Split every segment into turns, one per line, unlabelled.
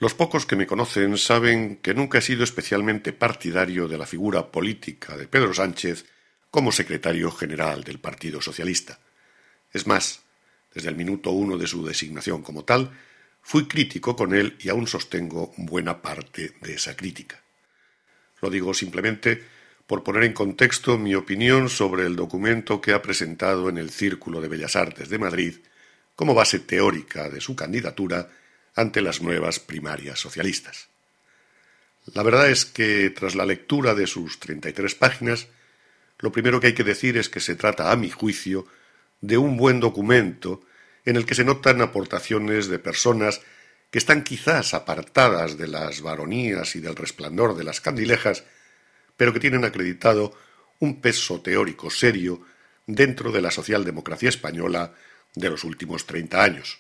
Los pocos que me conocen saben que nunca he sido especialmente partidario de la figura política de Pedro Sánchez como secretario general del Partido Socialista. Es más, desde el minuto 1 de su designación como tal, fui crítico con él y aún sostengo buena parte de esa crítica. Lo digo simplemente por poner en contexto mi opinión sobre el documento que ha presentado en el Círculo de Bellas Artes de Madrid como base teórica de su candidatura ante las nuevas primarias socialistas. La verdad es que, tras la lectura de sus 33 páginas, lo primero que hay que decir es que se trata, a mi juicio, de un buen documento en el que se notan aportaciones de personas que están quizás apartadas de las baronías y del resplandor de las candilejas, pero que tienen acreditado un peso teórico serio dentro de la socialdemocracia española de los últimos 30 años.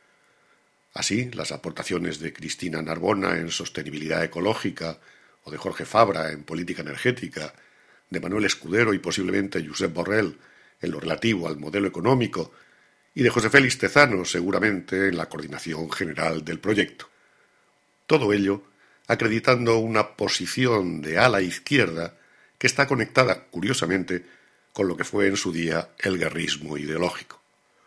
Así, las aportaciones de Cristina Narbona en sostenibilidad ecológica o de Jorge Fabra en política energética, de Manuel Escudero y posiblemente Josep Borrell en lo relativo al modelo económico y de José Félix Tezano seguramente en la coordinación general del proyecto. Todo ello acreditando una posición de ala izquierda que está conectada, curiosamente, con lo que fue en su día el guerrismo ideológico.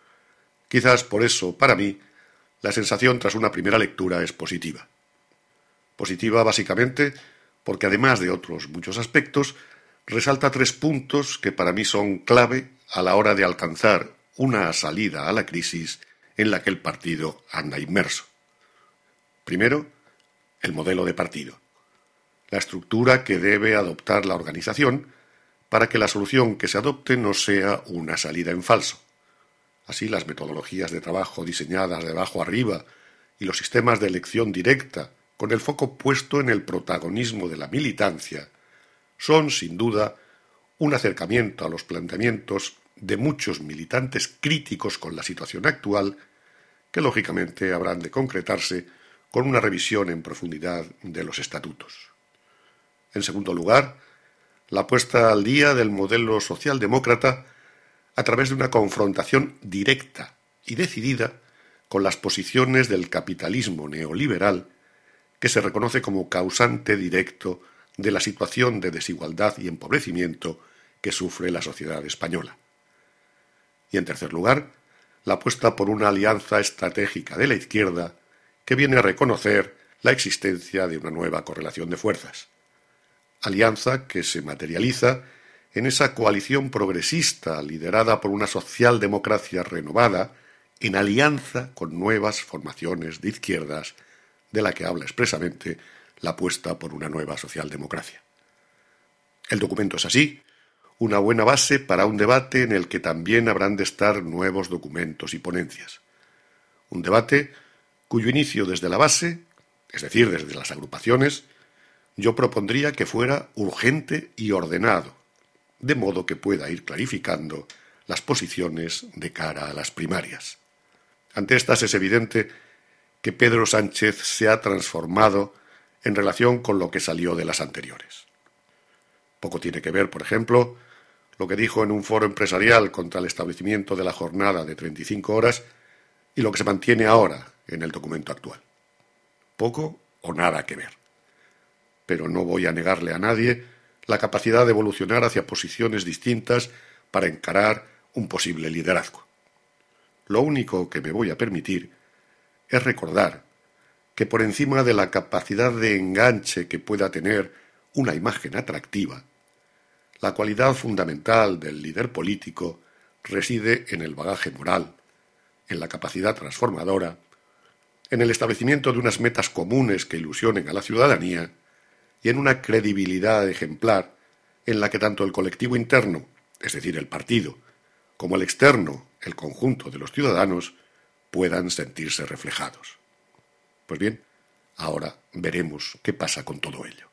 Quizás por eso, para mí, la sensación tras una primera lectura es positiva. Positiva básicamente porque, además de otros muchos aspectos, resalta 3 puntos que para mí son clave a la hora de alcanzar una salida a la crisis en la que el partido anda inmerso. Primero, el modelo de partido, la estructura que debe adoptar la organización para que la solución que se adopte no sea una salida en falso. Así, las metodologías de trabajo diseñadas de abajo arriba y los sistemas de elección directa, con el foco puesto en el protagonismo de la militancia, son, sin duda, un acercamiento a los planteamientos de muchos militantes críticos con la situación actual, que lógicamente habrán de concretarse con una revisión en profundidad de los estatutos. En segundo lugar, la puesta al día del modelo socialdemócrata a través de una confrontación directa y decidida con las posiciones del capitalismo neoliberal, que se reconoce como causante directo de la situación de desigualdad y empobrecimiento que sufre la sociedad española. Y en tercer lugar, la apuesta por una alianza estratégica de la izquierda que viene a reconocer la existencia de una nueva correlación de fuerzas. Alianza que se materializa en esa coalición progresista liderada por una socialdemocracia renovada en alianza con nuevas formaciones de izquierdas, de la que habla expresamente la apuesta por una nueva socialdemocracia. El documento es así, una buena base para un debate en el que también habrán de estar nuevos documentos y ponencias. Un debate cuyo inicio desde la base, es decir, desde las agrupaciones, yo propondría que fuera urgente y ordenado, de modo que pueda ir clarificando las posiciones de cara a las primarias. Ante estas es evidente que Pedro Sánchez se ha transformado en relación con lo que salió de las anteriores. Poco tiene que ver, por ejemplo, lo que dijo en un foro empresarial contra el establecimiento de la jornada de 35 horas y lo que se mantiene ahora en el documento actual. Poco o nada que ver. Pero no voy a negarle a nadie la capacidad de evolucionar hacia posiciones distintas para encarar un posible liderazgo. Lo único que me voy a permitir es recordar que por encima de la capacidad de enganche que pueda tener una imagen atractiva, la cualidad fundamental del líder político reside en el bagaje moral, en la capacidad transformadora, en el establecimiento de unas metas comunes que ilusionen a la ciudadanía y en una credibilidad ejemplar en la que tanto el colectivo interno, es decir, el partido, como el externo, el conjunto de los ciudadanos, puedan sentirse reflejados. Pues bien, ahora veremos qué pasa con todo ello.